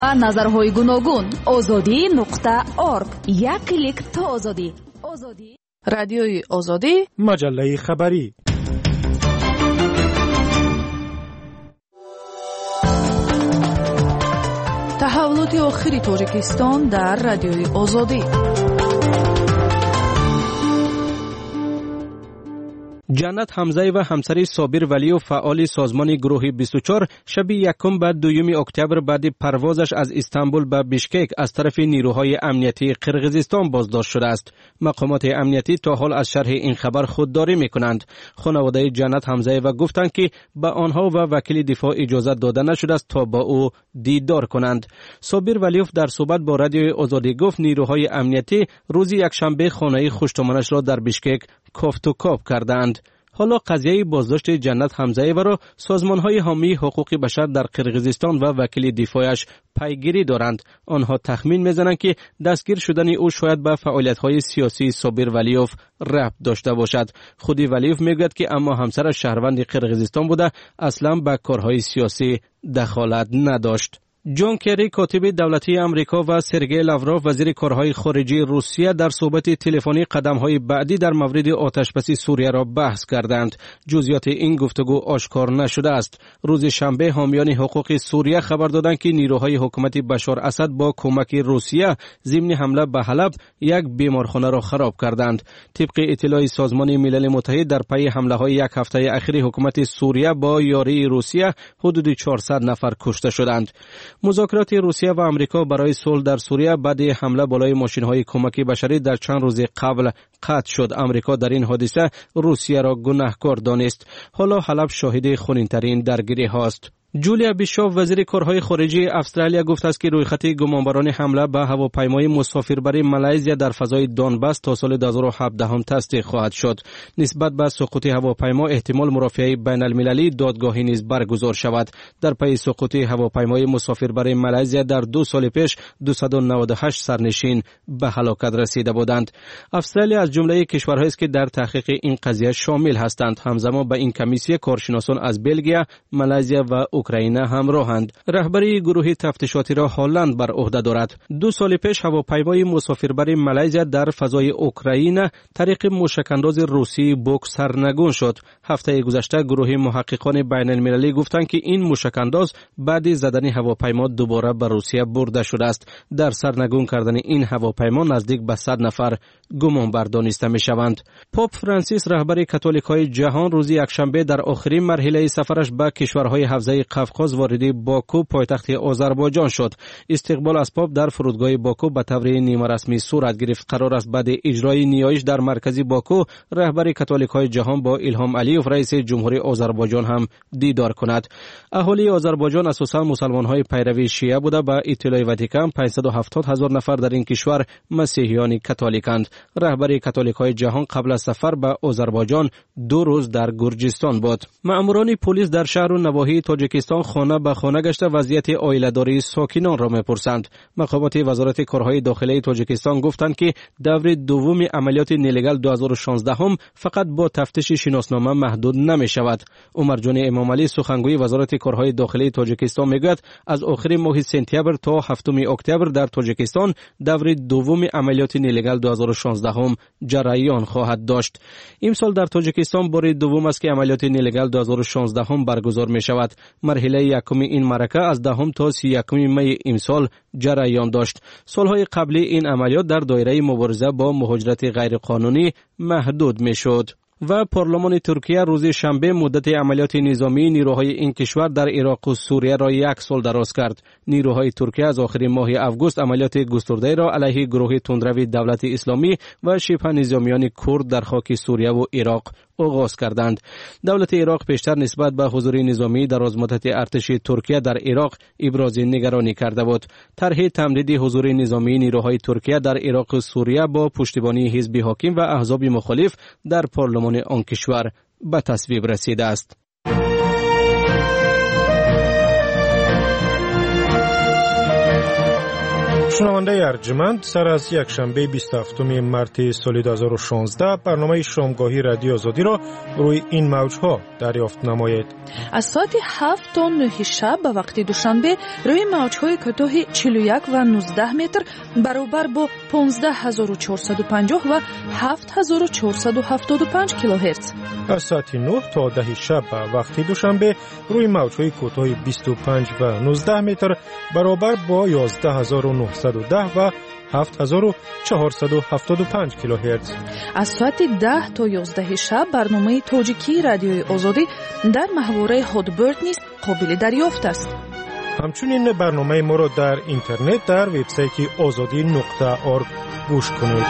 назарҳои гуногун. озодӣ.орг. як клик то озодӣ. радиои озодӣ, маҷаллаи хабарӣ. таҳаввулоти охири тоҷикистон дар радиои озодӣ. ҷаннат ҳамзаева ҳамсари Собир Валиев фаъоли созмони гурӯҳи 24 шаби 1 ба 2 октябр баъди парвозаш аз Истанбул ба Бишкек аз тарафи нирӯҳои амнияти Қирғизистон боздошт шудааст. мақомоти амниятӣ то ҳол аз шарҳи ин хабар худдорӣ мекунанд. хонаводаи Ҷаннат Ҳамзаева гуфтанд ки ба онҳо ва вакили дифоъ иҷозат дода нашудааст то ба ӯ дидор конанд. Собир Валиев дар суҳбат бо радиои Озодӣ гуфт нирӯҳои амниятӣ рӯзи якшанбе хонаи хуштумонашро дар Бишкек кофтукоп карданд. ҳоло қазияи боздошти Ҷаннат Ҳамзаеваро созмонҳои ҳомии ҳуқуқи башар дар Қирғизистон ва вакили дифоъяш пайгирӣ доранд. онҳо тахмин мезананд ки дастгир шудани ӯ шояд ба фаъолиятҳои сиёсии Собир Валиев рабт дошта бошад. худи Валиев мегӯяд ки аммо ҳамсараш шаҳрванди Қирғизистон буда аслан ба корҳои сиёсӣ дахолат надошт. جون کری کاتب دولتی آمریکا و سرگئی لاوروف وزیر کارهای خارجی روسیه در صحبت تلفنی قدم‌های بعدی در مورد آتشبسی سوریه را بحث کردند. جزئیات این گفتگو آشکار نشده است. روز شنبه حامیان حقوق سوریه خبر دادند که نیروهای حکومت بشار اسد با کمک روسیه ضمن حمله به حلب یک بیمارخانه را خراب کردند. طبق اطلاع سازمان ملل متحد در پی حمله‌های یک هفته اخیر حکومت سوریه با یاری روسیه حدود 400 نفر کشته شدند. مذاکرات روسیه و آمریکا برای صلح در سوریه بعد حمله بالای ماشین‌های کمکی بشری در چند روز قبل قطع شد. آمریکا در این حادثه روسیه را گناهکار دانست. حالا حلب شاهد خونین‌ترین درگیری‌هاست. جولیا بیشوف وزیر کارهای خارجی استرالیا گفت است که رویخط گمانبران حمله به هواپیمای مسافربری مالزیا در فضای دونباس تا سال 2017 هم تصدیق خواهد شد. نسبت به سقوط هواپیما احتمال مرافعه بین المللی دادگاهی نیز برگزار شود. در پی سقوط هواپیمای مسافربری مالزیا در 2 سال پیش 298 سرنشین به هلاکت رسیده بودند. استرالیا از جمله کشورهایی است که در تحقیق این قضیه شامل هستند. همزمان با این کمیسیون کارشناسان از بلژیم، مالزیا و اوکراین همراهند. رهبری گروه تفتیشاتی را هلند بر عهده دارد. 2 سال پیش هواپیمای مسافربری مالزیا در فضای اوکراین طریق موشک‌انداز روسی بوک سرنگون شد. هفته گذشته گروه محققان بین المللی گفتند که این موشک‌انداز بعد زدن هواپیما دوباره به روسیه برده شده است. در سرنگون کردن این هواپیما نزدیک به 100 نفر گمان بر دانسته می‌شوند. پاپ فرانسیس رهبر کاتولیک‌های جهان روز یکشنبه در آخرین مرحله سفرش به کشورهای حوزه قفقاز وارد باکو پایتخت آذربایجان شد. استقبال از پاپ در فرودگاه باکو به طور نیمه رسمی صورت گرفت. قرار است بعد اجرای نیایش در مرکز باکو رهبر کاتولیک‌های جهان با ایلهام علیوف رئیس جمهوری آذربایجان هم دیدار کند. اهالی آذربایجان اساساً مسلمان‌های پیروی شیعه بوده. به اطلاع واتیکان 570,000 نفر در این کشور مسیحیان کاتولیکند. رهبر کاتولیک‌های جهان قبل از سفر به آذربایجان 2 روز در گرجستان بود. مأموران پلیس در شهر و نواحی تاجیکستان خانه به خانه گشته وضعیت عائله‌داری ساکنان را می‌پرسند. مقامات وزارت کارهای داخلی تاجیکستان گفتند که دور دوم عملیات نلیگال 2016 هم فقط با تفتیش شناسنامه محدود نمی‌شود. عمر جان امام علی سخنگوی وزارت کارهای داخلی تاجیکستان میگوید از آخر ماه سپتامبر تا 7 اکتبر در تاجیکستان دور دوم عملیات نلیگال 2016 هم جریان خواهد داشت. امسال در تاجیکستان بار دوم است که عملیات نلیگال 2016 هم برگزار می‌شود. مرحله یکم این معرکه از 10 تا 31 می امسال جریان داشت. سالهای قبلی این عملیات در دایره مبارزه با مهاجرت غیرقانونی محدود میشد. و پارلمان ترکیه روز شنبه مدت عملیات نظامی نیروهای این کشور در عراق و سوریه را 1 سال دراز کرد. نیروهای ترکیه از آخر ماه آگوست عملیات گسترده را علیه گروه تندروی دولت اسلامی و شبه نظامیان کرد در خاک سوریه و عراق آغاز کردند. دولت عراق پیشتر نسبت به حضور نظامی در مدت ارتش ترکیه در عراق ابراز نگرانی کرده بود. طرح تمدید حضور نظامی نیروهای ترکیه در عراق و سوریه با پشتیبانی حزب حاکم و احزاب مخالف در پارلمان آن کشور به تصویب رسیده است. شنونده ارجمند، سر از یک شنبه 27 مارس سال 2016 برنامه شامگاهی رادیو آزادی را روی این موجها دریافت نمایید. از ساعت 7 تا 9 شب به وقت دوشنبه روی موجهای کوتاه 41 و 19 متر برابر با 15450 و 7475 کیلوهرتز. از ساعت 9 تا 10 شب به وقت دوشنبه روی موجهای کوتاه 25 و 19 متر برابر با 11910 و 7475 کیلوهرتز. از ساعت 10 تا 11 شب برنامه تاجیکی رادیوی آزادی در محوره هادبرد نیز قابل دریافت است. همچنین برنامه ما را در اینترنت در وبسایت azadi.org گوش کنید.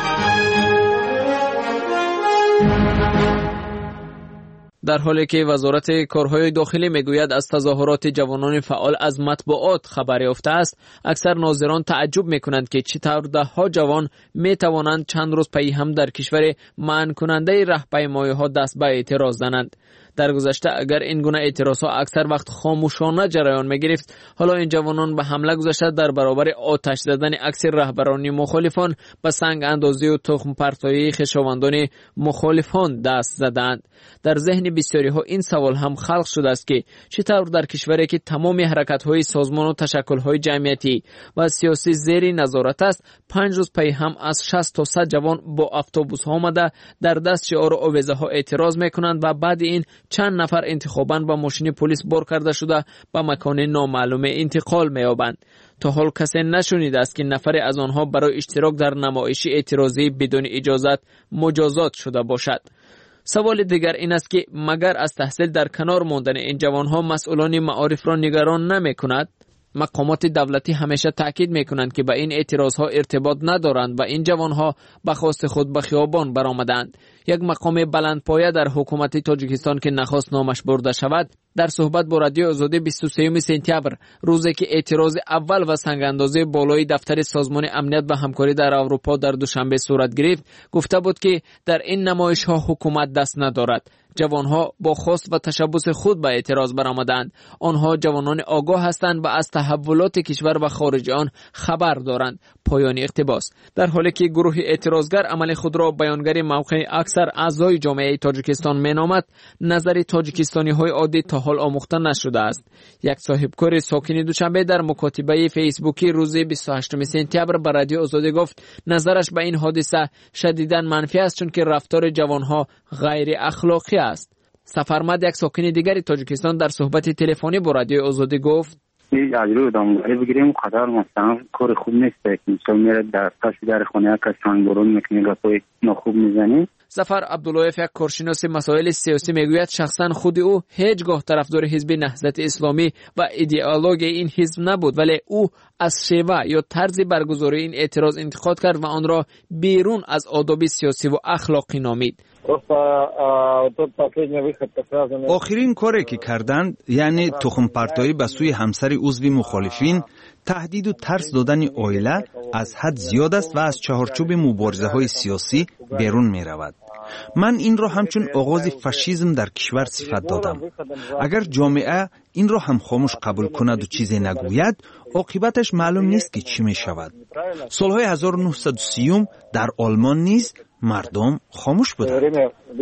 در حالی که وزارت کارهای داخلی میگوید از تظاهرات جوانان فعال از مطبوعات خبر یافته است، اکثر ناظران تعجب میکنند که چطور دهها جوان میتوانند چند روز پی هم در کشور منع کننده راهپیمایی ها دست به اعتراض زنند. در گذشته اگر این گونه اعتراض ها اکثر وقت خاموشانه جریان میگرفت، حالا این جوانان به حمله گذاشته در برابر آتش زدن اکثر رهبران مخالفان به سنگ اندازی و تخم پرتایی خویشاوندان مخالفان دست زدند. در ذهن بسیاری ها این سوال هم خلق شده است که چطور در کشوری که تمام حرکت های سازمان و تشکل های جمعیتی و سیاسی زیر نظارت است، 5 روز پی هم از 60 تا 100 جوان با اتوبوس ها آمده در دست شعار و آویزه ها اعتراض میکنند و بعد این چند نفر انتخاباً با ماشین پلیس بار کرده شده به مکان نامعلوم انتقال می‌یابند. تا حال کسی نشنیده است که نفر از آنها برای اشتراک در نمایش اعتراضی بدون اجازت مجازات شده باشد. سوال دیگر این است که مگر از تحصیل در کنار ماندن این جوانها مسئولان معارف را نگران نمی‌کند؟ مقامات دولتی همیشه تاکید میکنند که به این اعتراضها ارتباط ندارند و این جوانها به خواست خود به خیابان برآمدند. یک مقام بلندپایه در حکومت تاجیکستان که نخواست نامش برده شود، در صحبت با رادیو آزادی 23 سپتامبر، روزی که اعتراض اول و سنگ‌اندازی بالای دفتر سازمان امنیت و همکاری در اروپا در دوشنبه صورت گرفت، گفته بود که در این نمایش‌ها حکومت دست ندارد. جوانها با خواست و تشبث خود به اعتراض برآمدند. آنها جوانان آگاه هستند و از تحولات کشور و خارج آن خبر دارند. پایان اقتباس. در حالی که گروه اعتراضگر عمل خود را بیانگر موقع اکثر اعضای جامعه تاجیکستان مینامد، نظر تاجیکستانی های عادی تا حال آموخته نشده است. یک صاحبکار ساکن دوشنبه در مکاتبه فیسبوکی روز 28 سپتامبر به رادیو آزادی گفت نظرش به این حادثه شدیداً منفی است، چون که رفتار جوانها غیر اخلاقی است. سفرمد یک ساکن دیگری تاجیکستان در صحبت تلفنی با رادیو آزادی گفت از روی دامداری بگیریم قدر مثلا کار خوب نیست که مثلا میره در پس در خونه که سنگبرون میکنه گپای ناخوب میزنی. سفر عبداللهیف یک کارشناس مسائل سیاسی میگوید شخصا خود او هیچگاه طرفدار حزب نهضت اسلامی و ایدئولوژی این حزب نبود، ولی او از شیوه یا طرز برگزاری این اعتراض انتقاد کرد و آن را بیرون از آداب سیاسی و اخلاقی نامید. آخرین کاری که کردند یعنی تخم پرتایی به سوی همسر عضو مخالفین، تهدید و ترس دادن عائله از حد زیاد است و از چهارچوب مبارزه های سیاسی بیرون می رود. من این را همچون آغاز فاشیسم در کشور صفت دادم. اگر جامعه این را هم خاموش قبول کند و چیزی نگوید، عاقبتش معلوم نیست که چی می شود. سالهای 1930 در آلمان نیز مردم خاموش بودند.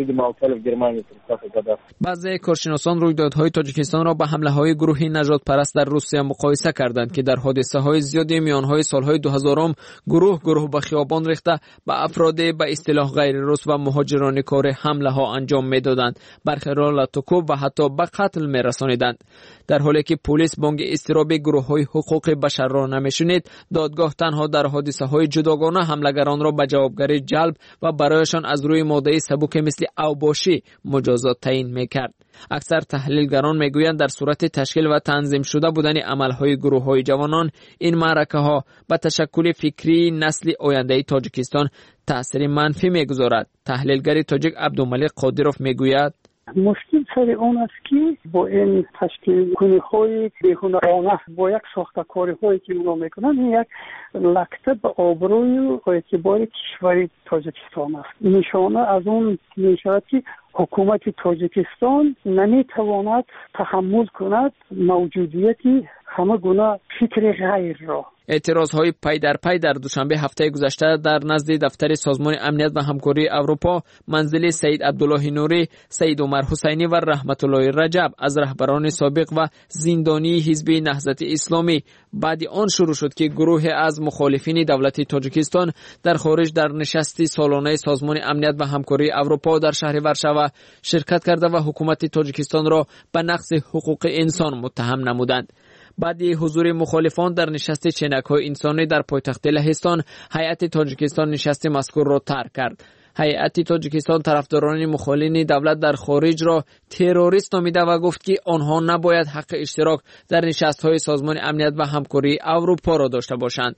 بعضی کارشناسان رویدادهای تاجیکستان را به حمله‌های گروهی نجات پرست در روسیه مقایسه کردند که در حادثه‌های زیادی میانهای سالهای 2000 گروه به خیابان ریخته به افراد به اصطلاح غیر روس و مهاجران کار حمله‌ها انجام می‌دادند، برخی را لطکوب و حتی به قتل می‌رسانیدند. در حالی که پلیس بانگ اضطراب گروه‌های حقوق بشر را نمی‌شنید، دادگاه تنها در حادثه‌های جداگانه حملگران را به جوابگری جلب و برایشان از روی ماده سبک مثل اوباشی مجازات تعیین میکرد. اکثر تحلیلگران میگویند در صورت تشکیل و تنظیم شده بودن عملهای گروه‌های جوانان، این معرکه‌ها به تشکل فکری نسل آینده تاجیکستان تأثیر منفی میگذارد. تحلیلگر تاجیک عبدالملک قادروف میگوید مشکل سر اون است که با این تشکیل کنی‌های بی‌هنرانه با یک ساخته‌کاری‌هایی که اونا میکنن، یک لکته به آبروی و اعتبار کشور تاجیکستان است. نشانه از اون میشود که حکومت تاجیکستان نمیتواند تحمل کند موجودیت همه گونه فکر غیر را. اعتراضهای پی در پی در دوشنبه هفته گذشته در نزد دفتر سازمان امنیت و همکاری اروپا منزل سید عبدالله نوری، سید عمر حسینی و رحمت الله رجب از رهبران سابق و زندانی حزب نهضت اسلامی بعد آن شروع شد که گروه از مخالفین دولت تاجیکستان در خارج در نشست سالانه سازمان امنیت و همکاری اروپا در شهر ورشوا شرکت کرده و حکومت تاجیکستان را به نقض حقوق انسان متهم نمودند. بعد حضور مخالفان در نشست چنک‌های انسانی در پایتخت لهستان، هیئت تاجیکستان نشست مذکور را ترک کرد. هیئت تاجیکستان طرفداران مخالفین دولت در خارج را تروریست نامیده و گفت که آنها نباید حق اشتراک در نشست‌های سازمان امنیت و همکاری اروپا را داشته باشند.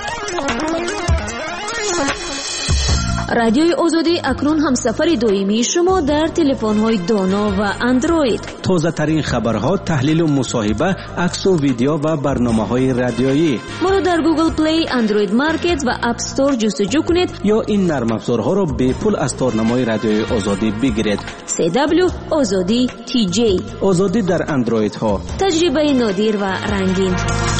رادیوی آزادی اکنون همسفر دائمی شما در تلفن‌های دانا و اندروید. تازه ترین خبرها، تحلیل و مصاحبه، عکس و ویدیو و برنامه‌های رادیویی. ما را در گوگل پلی، اندروید مارکت و اپ استور جستجو کنید یا این نرم افزارها را به پول از تارنمای رادیوی آزادی بگیرید. CW آزادی TJ. آزادی در اندروید ها. تجربه نادر و رنگین.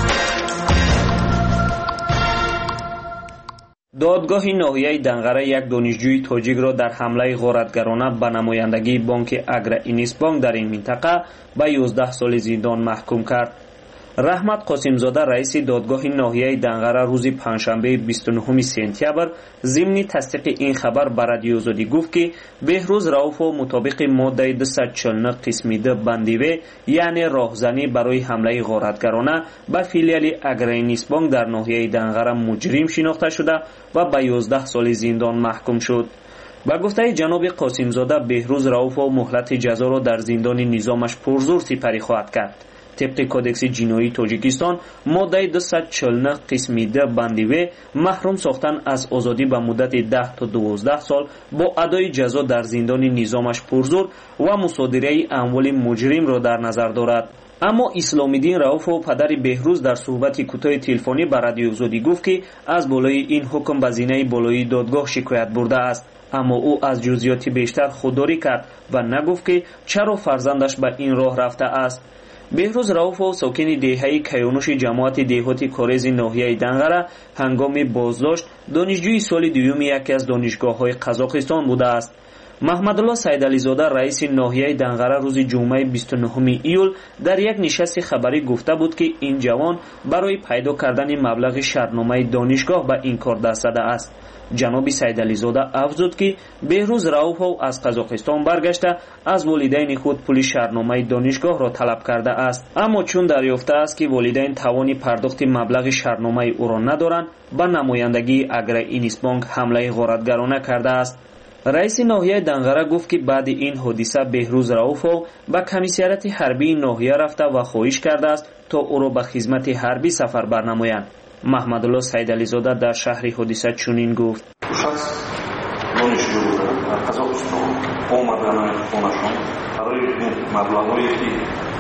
دادگاه ناحیه دنغره یک دانشجوی تاجیک را در حمله غارتگرانه به نمایندگی بانک اگرا اینیسبانک در این منطقه به 11 سال زندان محکوم کرد. رحمت قاسمزاده رئیس دادگاه ناحیه دنغره روز پنجشنبه 29 سپتامبر ضمن تصدیق این خبر به رادیو آزادی گفت که بهروز رؤوف مطابق ماده 249 قسم د بند و یعنی راهزنی برای حمله غارتگرانه به فیلیال اگرا اینیسبانک در ناحیه دنغره مجرم شناخته شده و به 11 سال زندان محکوم شد. با گفته جناب قاسمزاده بهروز رؤوف مهلت جزا را در زندان نظامش پرزور سپری خواهد کرد. طبق کودکس جنایی تاجیکستان ماده 249 قسم د بند و محروم ساختن از آزادی به مدت 10 تا 12 سال با ادای جزا در زندان نظامش پرزور و مصادره اموال مجرم را در نظر دارد. اما اسلام‌الدین رؤوف و پدر بهروز در صحبت کوتاه تلفنی با رادیو آزادی گفت که از بالای این حکم به زینه بالای دادگاه شکایت برده است. اما او از جزئیات بیشتر خودداری کرد و نگفت که چرا فرزندش به این راه رفته است. بهروز رؤوف ساکن دهه کیانوش جماعت دهاتی کارز ناحیه دنغره هنگام بازداشت دانشجوی سال دوم یکی از دانشگاه‌های قزاقستان بوده است. محمد الله سیدعلیزاده رئیس ناحیه دنغره روز جمعه 29 ایول در یک نشست خبری گفته بود که این جوان برای پیدا کردن مبلغ شرطنامه دانشگاه به این کار دست زده است. جناب سیدعلیزاده افزود که بهروز رؤوف از قزاقستان برگشته از والدین خود پول شرطنامه دانشگاه را طلب کرده است، اما چون دریافته است که والدین توان پرداخت مبلغ شرطنامه او را ندارند به نمایندگی اگرا اینیسبانک حمله غارتگرانه کرده است. رئیس ناحیه دنغره گفت که بعد این حادثه بهروز رؤوف به کمیسریات حربی ناحیه رفته و خواهش کرده است تا او را به خدمت حربی سفر برنمایند. محمد الله سیدعلیزاده در شهر حادثه چنین گفت: شخص دانشجو بود در قزاقستان آمدن خانه‌شان برای مبلغ‌هایی که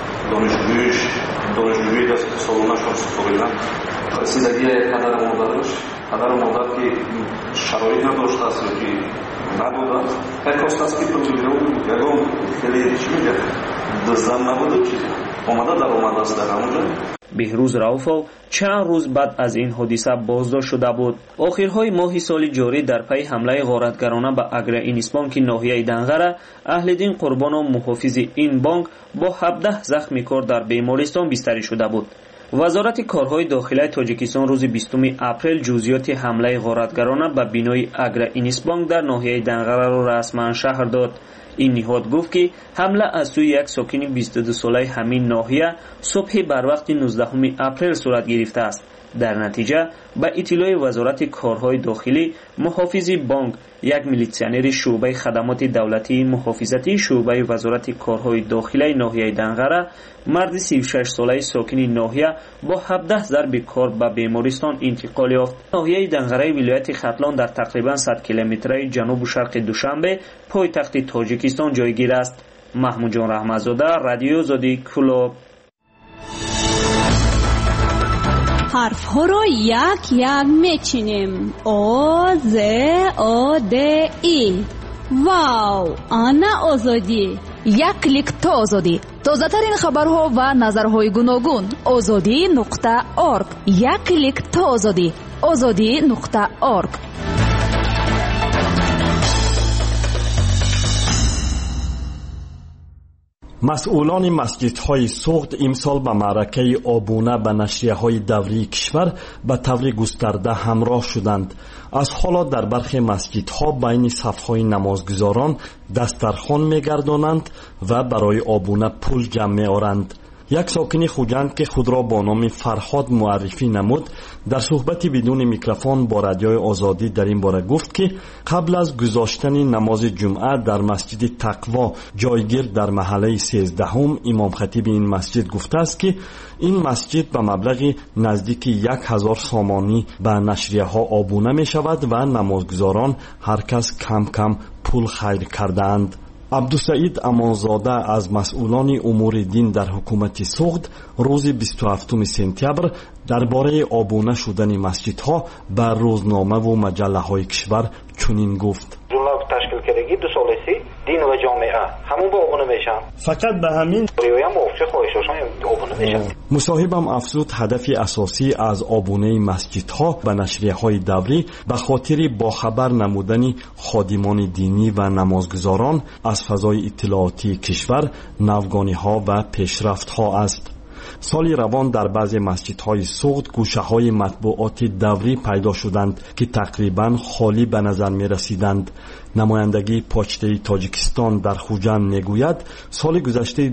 دانشجوی دست سالانه‌شان سپردند رسیدگی پدر و مادر که شرایط نداشته است یا که نداده پیکاست است که پروژه یکم خیلی چی میگه دزدن نبوده چیزی آمده است در همونجا. بهروز رؤوف چند روز بعد از این حادثه بازداشت شده بود. آخرهای ماه سال جاری در پی حمله غارتگرانه به اگرا اینیسبانک ناحیه دنغره اهل دین قربان و محافظ این بانک با 17 زخم کار در بیمارستان بستری شده بود. وزارت کارهای داخلی تاجیکستان روز 20 اپریل جزئیات حمله غارتگرانه به بینای اگرا اینیسبانک در ناحیه دنغره را رسما شهر داد. این نهاد گفت که حمله از سوی یک ساکن 22 ساله همین ناحیه صبح بر وقت 19 اپریل صورت گرفته است. در نتیجه به اطلاع وزارت کارهای داخلی محافظ بانک یک میلیسیونر شعبه خدمات دولتی محافظتی شعبه وزارت کارهای داخلی ناحیه دنغره مرد 36 ساله ساکن ناحیه با 17 ضرب کار به بیمارستان انتقال یافت. ناحیه دنغره ولایت ختلان در تقریبا 100 کیلومتری جنوب شرق دوشنبه پایتخت تاجیکستان جایگیر است. محمود جان رحمتزاده، رادیو آزادی، کلوب. حرف ها را یک یک میچینیم. آ ز آ د ای. واو، آن آزادی. یک کلیک تا آزادی. تازه‌ترین خبرها و نظرهای گوناگون. azadi.org. یک کلیک تا آزادی. azadi.org. مسئولان مسجدهای سوخت امسال به معرکه آبونه به نشریه‌های دوری کشور به طور گسترده همراه شدند. از حالات در برخی مسجدها بین صف‌های نمازگزاران دسترخوان می‌گردانند و برای آبونه پول جمع می‌آورند. یک ساکن خوجند که خود را با نام فرهاد معرفی نمود در صحبتی بدون میکروفون با رادیوی آزادی در این باره گفت که قبل از گذاشتن نماز جمعه در مسجد تقوا جایگیر در محله 13 امام خطیب این مسجد گفته است که این مسجد به مبلغ نزدیک 1000 سامانی به نشریه ها آبونه می شود و نمازگزاران هر کس کم کم پول خیر کردند. عبدالسعید امانزاده از مسئولان امور دین در حکومت سوخت روز 27 سپتامبر درباره آبونه شدن مسجدها بر روزنامه و مجله های کشور چنین گفت: جمله تشکیل کردگی 2 سالسی دین و جامعه همون با آبونه میشن، فقط به همین ریوی هم موافق خواهشاشان آبونه میشن. مصاحبم افزود هدف اساسی از آبونه مسجدها به نشریه های دوری به خاطر باخبر نمودن خادمان دینی و نمازگزاران از فضای اطلاعاتی کشور، نوگانی ها و پیشرفت ها است. سال روان در بعضی مسجدهای سوخت گوشه های مطبوعات دوری پیدا شدند که تقریبا خالی به نظر می رسیدند. نمایندگی پاچته تاجیکستان در خوجند می گوید سال گذشته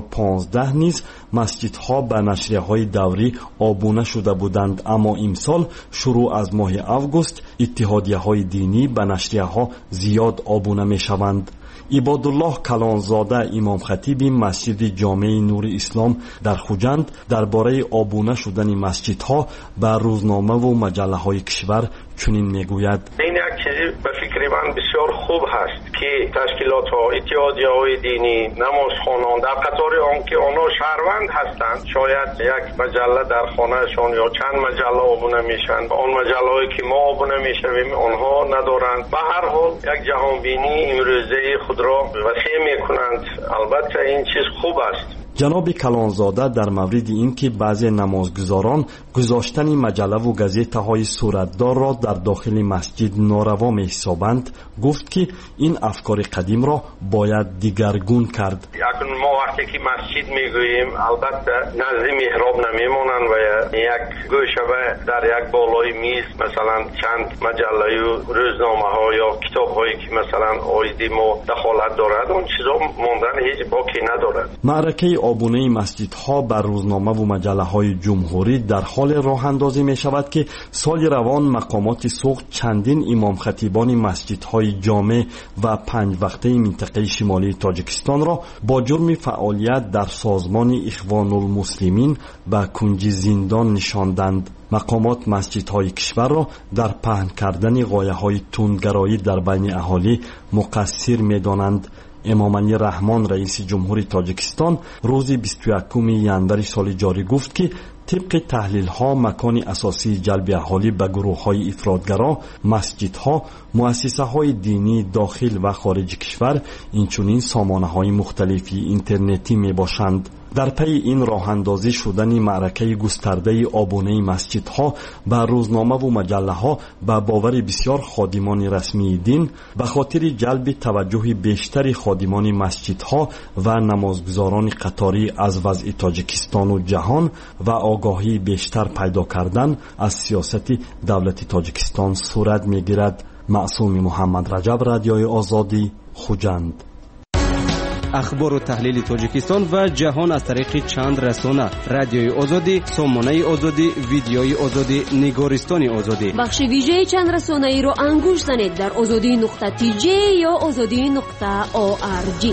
2015 نیز مسجدها به نشریه های دوری آبونه شده بودند، اما امسال شروع از ماه اوگوست اتحادیه های دینی به نشریه ها زیاد آبونه می شوند. عبادالله کلانزاده امام خطیب مسجد جامع نور اسلام در خوجند درباره آبونه شدن مسجدها به روزنامه و مجله های کشور چنین میگوید: این یک چیزی به فکر من بسیار خوب هست که تشکیلات ها، اتحادیه های دینی، نمازخوانان در قطار آن که آنها شهروند هستند شاید یک مجله در خانهشان یا چند مجله آبونه میشن، آن مجله هایی که ما آبونه میشویم آنها ندارند. به هر حال یک جهانبینی امروزه خود را وسیع میکنند. البته این چیز خوب است. جناب کلانزاده در مورد اینکه بعضی نمازگزاران گذاشتن مجله و گازیته های صورتدار را در داخل مسجد ناروا می‌حسابند گفت که این افکار قدیم را باید دیگرگون کرد. ما وقتی که مسجد میگوییم البته نزد محراب نمیمونند و یک گوشه در یک بالای میز مثلا چند مجله و روزنامه ها یا کتاب هایی که مثلا آیدی ما دخالت دارد اون چیزا ماندن هیچ باکی ندارد. معرکه آبونه مسجدها بر روزنامه و مجله های جمهوری در حال راه اندازی می شود که سال روان مقامات سوخت چندین امام خطیبان مسجدهای جامع و 5 وقته منطقه شمالی تاجیکستان را با جرم فعالیت در سازمان اخوان المسلمین و کنج زندان نشاندند. مقامات مسجدهای کشور را در پهن کردن غایه‌های تندگرایی در بین اهالی مقصر می‌دانند. امام علی رحمان رئیس جمهوری تاجیکستان روز 21 ژانویه سال جاری گفت که طبق تحلیل ها مکان اساسی جلب اهالی به گروه های افراطگرا مسجدها، مؤسسه های دینی داخل و خارج کشور اینچنین سامانه های مختلفی اینترنتی می باشند. در پی این راه اندازی شدن معرکه گسترده آبونه مسجدها به روزنامه و مجله ها به باور بسیار خادمان رسمی دین به خاطر جلب توجه بیشتر خادمان مسجدها و نمازگزاران قطاری از وضع تاجیکستان و جهان و آگاهی بیشتر پیدا کردن از سیاست دولت تاجیکستان صورت میگیرد. معصوم محمد رجب، رادیوی آزادی، خوجند. اخبار و تحلیل تاجیکستان و جهان از طریق چند رسانه: رادیوی آزادی، سامانه آزادی، ویدیوی آزادی، نگارستان آزادی. بخش ویژه چند رسانه ای رو انگوش زنید در azadi.tj یا azadi.org.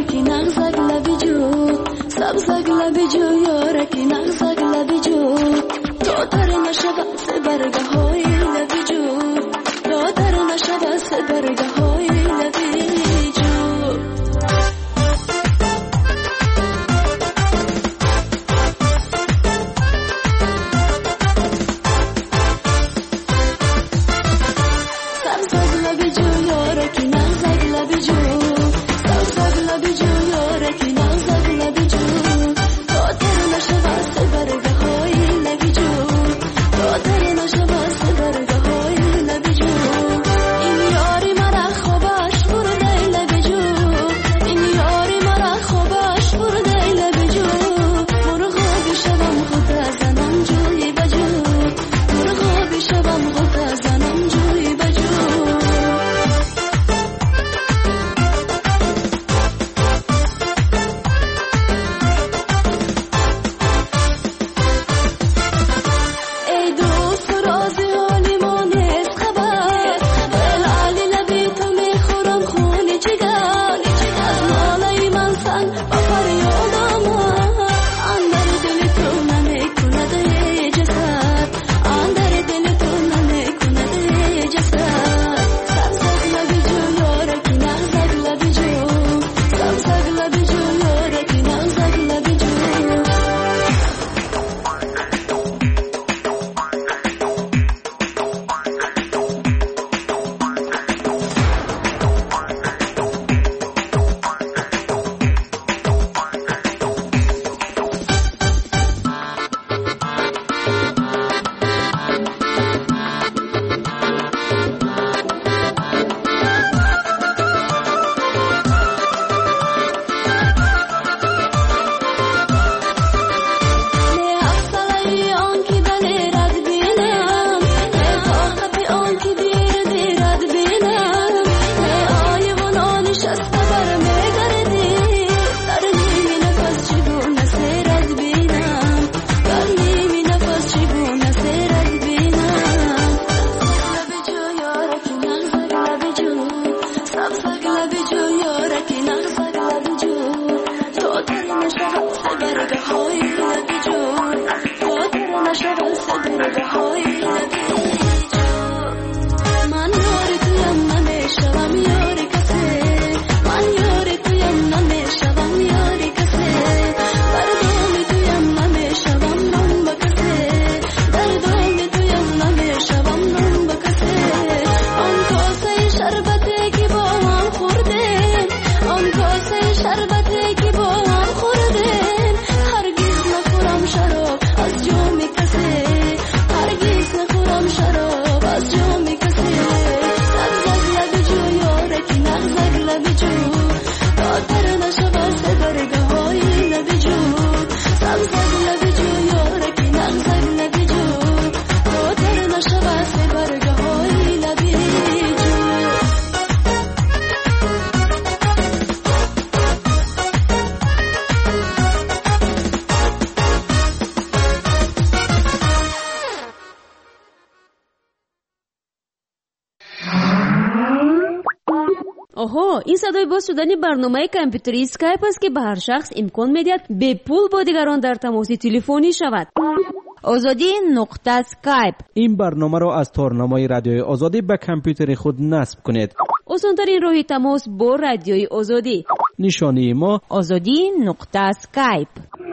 یارکی نغزک لبی جو سبزک لبی جو یارکی نغزک لبی جو دادر نشود سه برگه های لبی جو دادر نشود سه برگه های لبی جو این صدای باز شدن برنامه کامپیوتری اسکایپ است که به هر شخص امکان میدهد به پول با دیگران در تماس تلفنی شود. آزادی نقطه اسکایپ. این برنامه را از تارنمای رادیوی آزادی به کامپیوتر خود نصب کنید. آسان‌ترین راه تماس با رادیوی آزادی. نشانی ما آزادی نقطه اسکایپ.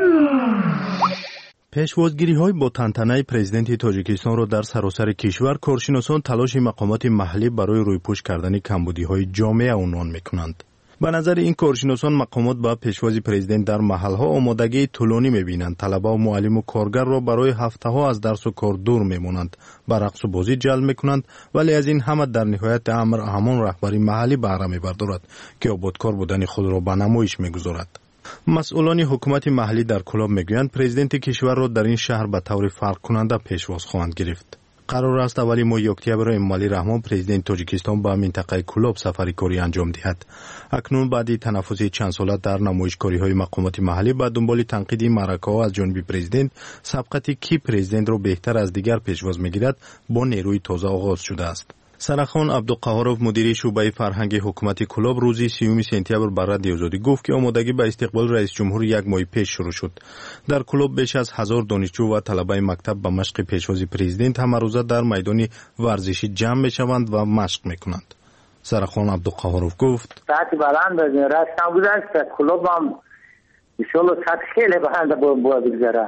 پیشوازگیری‌های با تنتنه پرزیدنت تاجیکستان را در سراسر کشور کارشناسان تلاش مقامات محلی برای رویپوش کردن کمبودی‌های جامعه عنوان می‌کنند. به نظر این کارشناسان مقامات با پیشواز پرزیدنت در محل‌ها آمادگی طولانی می‌بینند. طلبه و معلم و کارگر را برای هفته‌ها از درس و کار دور می‌مانند، به رقص و بازی جلب می‌کنند، ولی از این همه در نهایت امر همان رهبری محلی بهره می‌بردارد که آبادکار بودن خود را به نمایش می‌گذارد. مسئولان حکومت محلی در کلاب میگویند پرزیدنت کشور را در این شهر به طور فرق کننده پیشواز خواهند گرفت. قرار است اولی ماه اکتبر امالی رحمان پرزیدنت تاجیکستان به منطقه کلاب سفری کاری انجام دهد. اکنون بعد تنفس چند ساله در نمایشگاری‌های مقامات محلی به دنبال تنقید معرکه‌ها از جانب پرزیدنت، سبقت کی پرزیدنت را بهتر از دیگر پیشواز میگیرد با نیروی تازه آغاز شده است. سرخان عبدالقهارов مدیر شعبه فرهنگی حکومت کلوب روز 30 سپتامبر بر رادیو آزادی گفت که آمادگی به استقبال رئیس جمهور یک ماه پیش شروع شد. در کلوب بیش از 1000 دانشجو و طلبه مکتب به مشق پیشوازی پرزیدنت همه روزه در میدان ورزشی جمع میشوند و مشق میکنند. سرخان عبدالقهارов گفت ساعت بلند رفتم گذشت کلوب هم انشالله ساعت خیلی بلند باید بگذاره.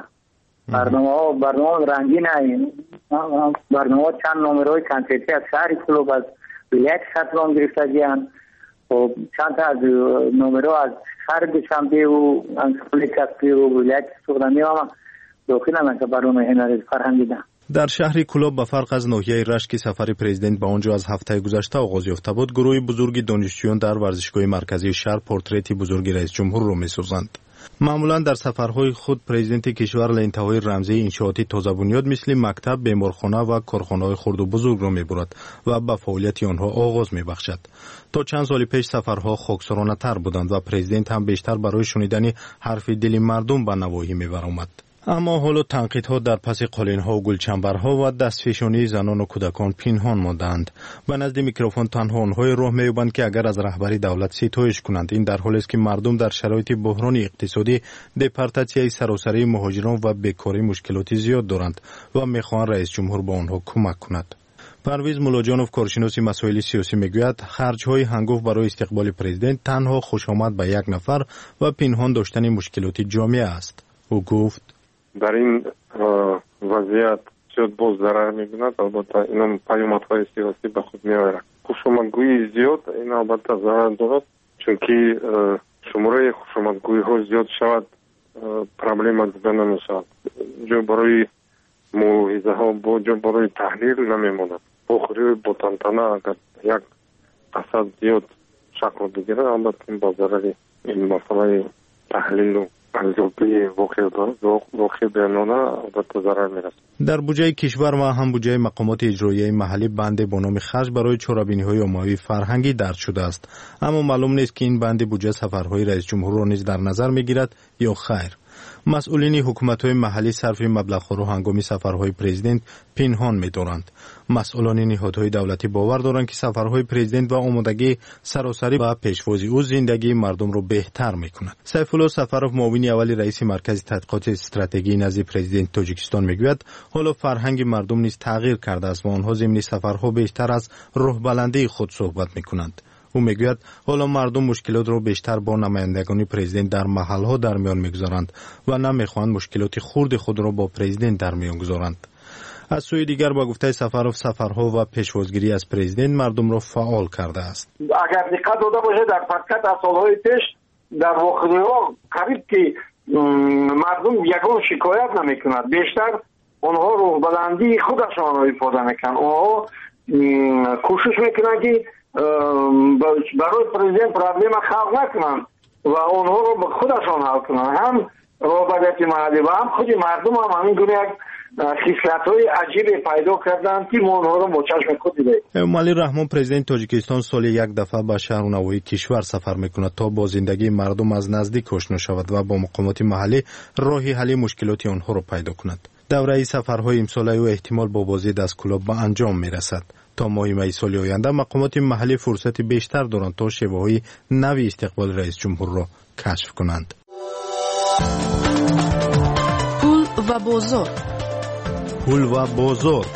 برنامه رنگین هایی، برنامه چند نمرهای کنسرتی از شهر کلوب از ولایت شطران گرفته گیان و چند تا از نمرها از شهر دوشنبه و انسپولی کسبی و ولایت سوغدانی هم داخل هم که برنامه هنر فرهنگی ده. در شهر کلوب به فرق از ناحیه رشت که سفر پرزیدنت به آنجا از هفته گذشته آغاز یافته بود، گروه بزرگی دانشجویان در ورزشگاه مرکزی شهر پورتریتی بزرگ رئیس جمهور را می‌سازند. معمولا در سفرهای خود پرزیدنت کشور لانتهای رمزی انشاءاتی تازه بنیاد مثل مکتب، بیمارخانه و کارخانه‌های خرد و بزرگ را می‌برد و به فعالیت آنها آغاز می‌بخشد. تا چند سال پیش سفرها خاکسارانه تر بودند و پرزیدنت هم بیشتر برای شنیدن حرف دل مردم به نواحی می‌برآمد. اما حالا تنقیدها در پس قالین‌ها و گلچنبرها و دستفشانی زنان و کودکان پنهان ماندند. به نزد میکروفون تنها آنهای راه می‌یابند که اگر از رهبری دولت ستایش کنند. این در حالی است که مردم در شرایط بحران اقتصادی، دپارتاسیون سراسری مهاجران و بیکاری مشکلات زیاد دارند و می‌خواهند رئیس جمهور به آنها کمک کند. پرویز مولاجانوف کارشناس مسائل سیاسی میگوید خرج‌های هنگفت برای استقبال پرزیدنت تنها خوشامد به یک نفر و پنهان داشتن مشکلات جامعه است. او گفت در این وضعیت زیاد باز ضرر می‌بیند. البته این پیامدهای سیاسی به خود می‌آورد. خوشامدگویی زیاد این البته ضرر دارد، چون که شماره خوشامدگویی‌ها زیاد شود پرابلم دیده نمی‌شود. جو برای موعظه‌ها با جو برای تحلیل نمی‌ماند. بخوری با تنتنه اگر یک قصد زیاد شکل بگیرد البته این با ضرر این مسئله تحلیل و واقع بیانانه البته ضرر می‌رسد. در بودجه کشور و هم بودجه مقامات اجرایی محلی بند با نام خرج برای چرابینی‌های عمومی فرهنگی درج شده است، اما معلوم نیست که این بند بودجه سفرهای رئیس جمهور را نیز در نظر می‌گیرد یا خیر. مسئولین حکومت‌های محلی صرف مبلغ‌ها را هنگام سفرهای پرزیدنت پنهان می‌دارند. مسئولان نهادهای دولتی باور دارند که سفرهای پرزیدنت و آمادگی سراسری و پیشوازی او زندگی مردم را بهتر می‌کند. سیفالله سفروف معاون اول رئیس مرکز تحقیقات استراتژی نزد پرزیدنت تاجیکستان می‌گوید حالا فرهنگ مردم نیز تغییر کرده است و آنها ضمن سفرها بیشتر از روح بلندی خود صحبت می‌کنند. او میگوید حالا مردم مشکلات را بیشتر با نمایندگان پرزیدنت در محلها در میان میگذارند و نمیخواهند مشکلات خرد خود را با پرزیدنت در میان گذارند. از سوی دیگر با گفته سفروف سفرها و پیشوازگیری از پرزیدنت مردم را فعال کرده است. اگر دقت داده باشه در فقط از سالهای پیش در واقعی‌ها قریب که مردم یکون شکایت نمیکنند، بیشتر آنها رو بلندی خودشان را افاده میکنند. آنها کوشش میکنند که برای پرزیدنت پرابلم خلق نکنند و آنها رو به خودشان حل کنند. هم رابطه محلی و هم خود مردم هم همین گونه یک خصلت‌های عجیب پیدا کردند که ما آنها رو با چشم خود دیدیم. امالی رحمان پرزیدنت تاجیکستان سالی یک دفعه به شهر و نواحی کشور سفر میکند تا با زندگی مردم از نزدیک آشنا شود و با مقامات محلی راه حل مشکلات آنها را پیدا کند. دوره سفرهای امساله او احتمال با بازدید از کلوب به انجام میرسد. تا ماه می سال آینده مقامات محلی فرصت بیشتر دارند تا شیوه‌های نوی استقبال رئیس جمهور را کشف کنند. پول و بازار. پول و بازار.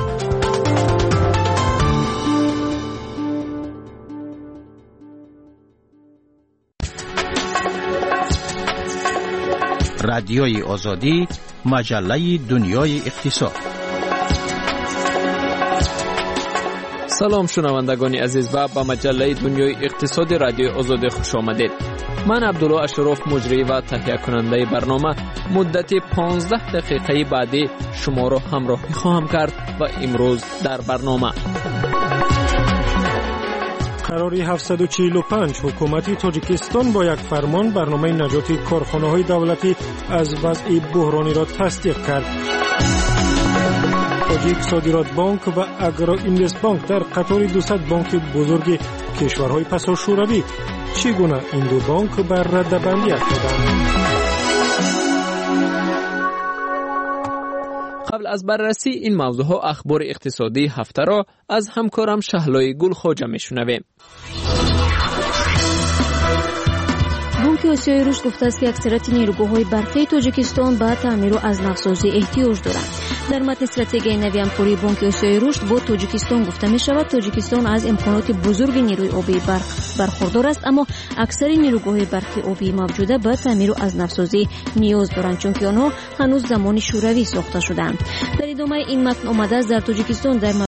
رادیوی آزادی، مجله دنیای اقتصاد. سلام شنوندگان عزیز و به مجله دنیای اقتصاد رادیوی آزادی خوش آمدید. من عبدالله اشرف مجری و تهیه کننده برنامه مدت 15 دقیقه بعدی شما را همراهی خواهم کرد و امروز در برنامه قراری 745 حکومت تاجیکستان با یک فرمان برنامه نجات کارخانه‌های دولتی از وضع بحرانی را تصدیق کرد. تاجیک صادرات بانک و اگرا اینوست بانک در قطار 200 بانک بزرگ کشورهای پسا شوروی. چگونه این دو بانک بر رده‌بندی افتادند؟ قبل از بررسی این موضوعها اخبار اقتصادی هفته را از همکارم شهلای گلخواجه میشنویم. بانک آسیای رشد گفته است که اکثریت نیروگاه‌های برقی تاجیکستان به تعمیر و ازنق‌سازی احتیاج دارند. در متن استراتژی نوی همکاری بانک آسیای رشد با تاجیکستان گفته می شود تاجیکستان از امکانات بزرگ نیروی آبی برخوردار است، اما اکثر نیروگاه‌های برقی آبی موجوده به تعمیر و ازنق‌سازی نیاز دارند، چون که آنها هنوز زمان شوروی ساخته شدند. در ادامه این متن آمده است در تاجیکستان در